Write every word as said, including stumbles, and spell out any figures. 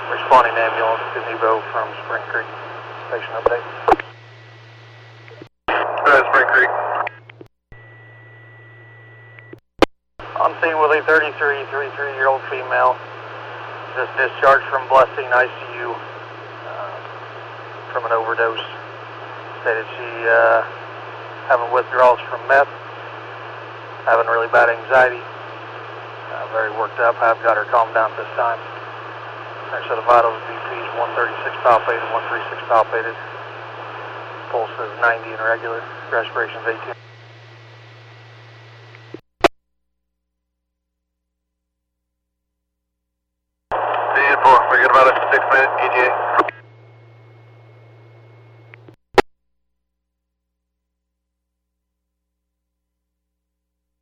Responding ambulance to Nebo from Spring Creek. Patient update. Uh, Spring Creek. On scene with a thirty-three, thirty-three-year-old female. Just discharged from Blessing I C U uh, from an overdose. Stated she uh, having withdrawals from meth, having really bad anxiety, uh, very worked up. I've got her calmed down this time. Her set of vitals, B P is one thirty-six palpated, one thirty-six palpated. Pulse is ninety and irregular. Respiration is eighteen. ten four, we got about a six minute E T A.